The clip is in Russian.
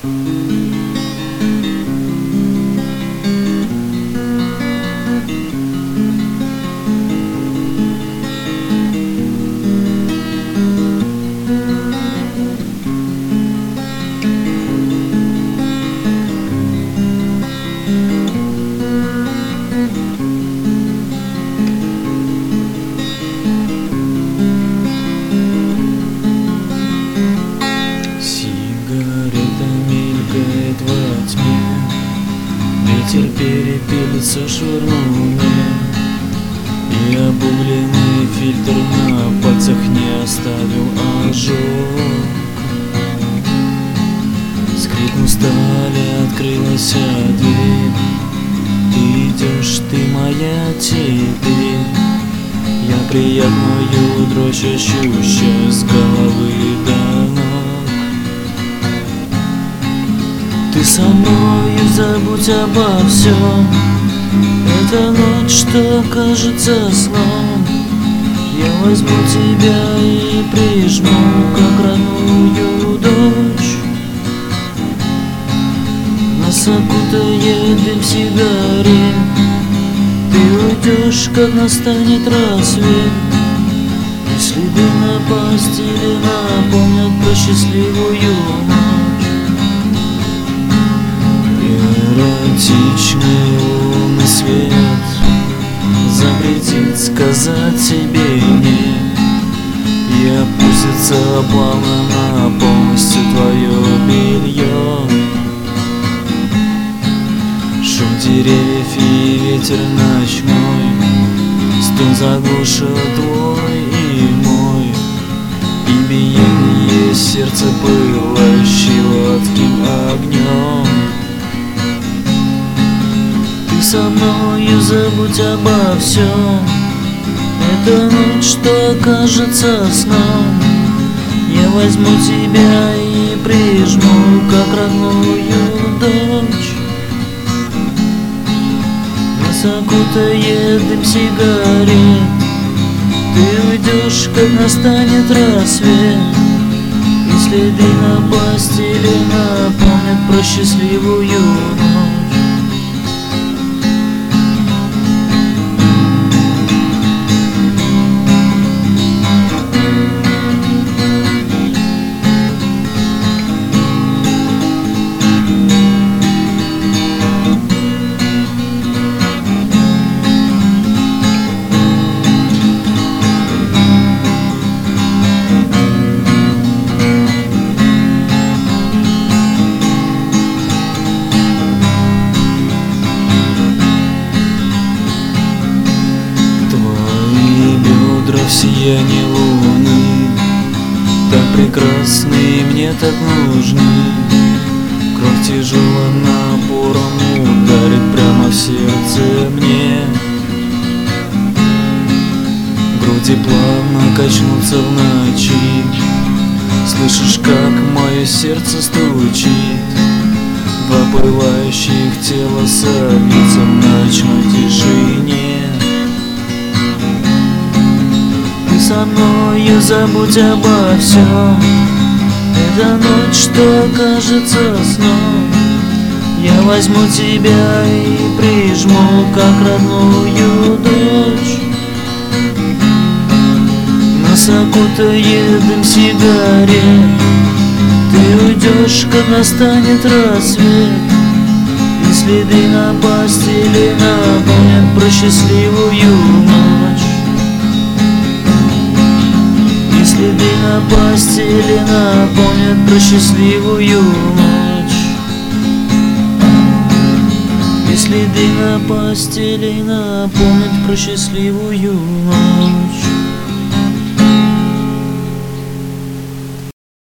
Ветер перепелится, швырнул мне, и обугленный фильтр на пальцах не оставил ожог. Скрипнув стали, открылась дверь. Ты идешь, ты моя теперь. Я приятную дрожь ощущаю с головы до ног. Ты со мной, забудь обо всем. Это ночь, что кажется сном. Я возьму тебя и прижму, как родную дочь. Нас окутает дым сигарет. Ты уйдешь, как настанет рассвет, и следы на постели напомнят про счастливую ночь. Эротичный лунный свет запретит сказать себе нет, и опустится плавно на полностью твое белье. Шум деревьев и ветер ночной, стон заглушит твой и мой, и биение сердца, пылающего адским огнем. Ты со мною, забудь обо всем. Это ночь, что кажется сном. Я возьму тебя и прижму, как родную дочь. Нас окутает дым сигарет. Ты уйдешь, как настанет рассвет, и следы на постели напомнят про счастливую ночь. В сиянии луны, так прекрасны и мне так нужны. Кровь тяжелым напором ударит прямо в сердце мне. Груди плавно качнутся в ночи. Слышишь, как мое сердце стучит? Два пылающих тела собьются в ночной тишине. Со мною, забудь обо всем. Это ночь, что кажется сном. Я возьму тебя и прижму, как родную дочь. Нас окутает дым сигарет. Ты уйдешь, как настанет рассвет, и следы на постели напомнят про счастливую ночь. Следы на постели напомнят про счастливую ночь. И следы на постели напомнят про счастливую ночь.